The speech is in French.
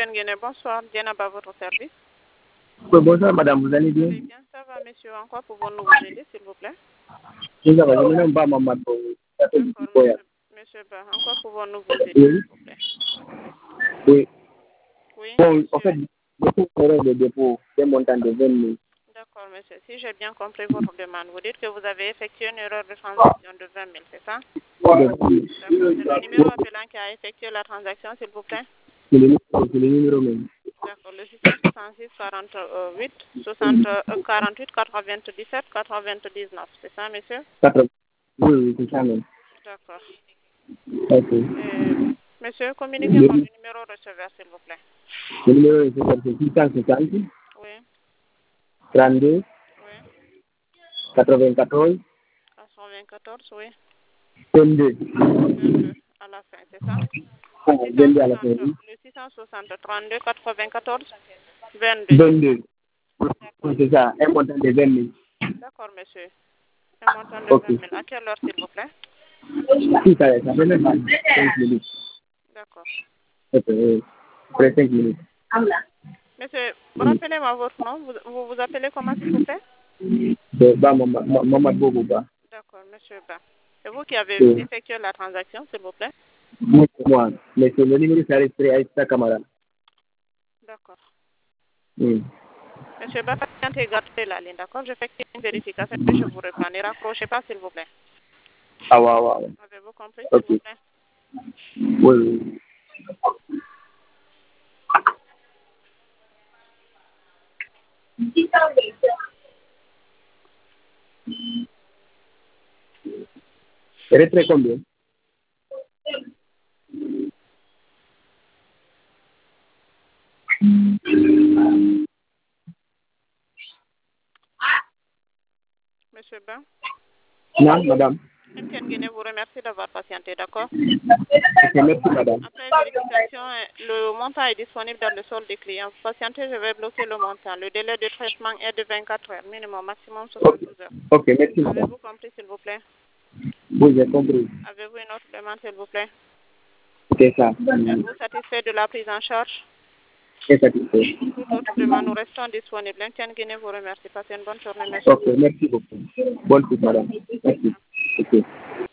Nguéné, bonsoir. Dienaba à votre service. Oui, bonsoir madame, vous allez bien? Très bien, ça va, monsieur. En quoi pouvons-nous vous aider, s'il vous plaît? Oui, ça va, je me nomme pas Mamadou. D'accord, monsieur Ba. En quoi pouvons-nous vous aider, Oui, s'il vous plaît? oui. Oui, Bon, en fait, monsieur. je trouve erreur de dépôt d'un montant de 20 000. D'accord, monsieur. Si j'ai bien compris votre demande, vous dites que vous avez effectué une erreur de transaction de 20 000, c'est ça? D'accord. C'est le numéro appelant qui a effectué la transaction, s'il vous plaît? C'est le numéro même. D'accord. Le 666 48 60 48 97 99. C'est ça, monsieur? 80. Oui, oui, c'est ça même. D'accord. Ok. Monsieur, communiquez-moi le numéro receveur, s'il vous plaît. Le numéro est 650 Oui, 32 oui. 94 94, oui. 22. 22 à la fin, c'est ça? Le 22 à la 660, fin, oui. le 660 32 94 22. 22. D'accord. Oui, c'est ça, un montant de 20 000. D'accord, monsieur. Un montant de Ok. 20 000. À quelle heure, s'il vous plaît? Si, ça fait même pas 5 minutes. D'accord. Ok, après 5 minutes. Monsieur, Oui. rappelez-moi votre nom. Vous vous appelez comment, s'il vous plaît? Mamadou Bouba. D'accord, monsieur Ba. C'est vous qui avez Oui. effectué la transaction, s'il vous plaît? Moi, mais c'est le numéro qui a resté à sa camarade. D'accord. Oui. Monsieur Ba, patientez, gardez la ligne, d'accord? Je fais une vérification et je vous reprends. Ne raccrochez pas, s'il vous plaît. Ah, ouais. Avez-vous compris, s'il Ok. vous plaît? Oui. Retrait combien? Monsieur Ba, Non, madame. MTN Guinée vous remercie d'avoir patienté, d'accord? Ok, merci, madame. Après vérification, le montant est disponible dans le solde des clients. Patientez, je vais bloquer le montant. Le délai de traitement est de 24 heures, minimum, maximum 72 heures. Ok, merci, madame. Avez-vous compris, s'il vous plaît? Oui, j'ai compris. Avez-vous une autre demande, s'il vous plaît? C'est ça. Êtes-vous satisfait de la prise en charge? C'est satisfait. Pour toute autre demande, nous restons disponibles. MTN Guinée vous remercie. Passez une bonne journée, monsieur. Ok, merci beaucoup. Bonne suite, madame. Merci. Ok.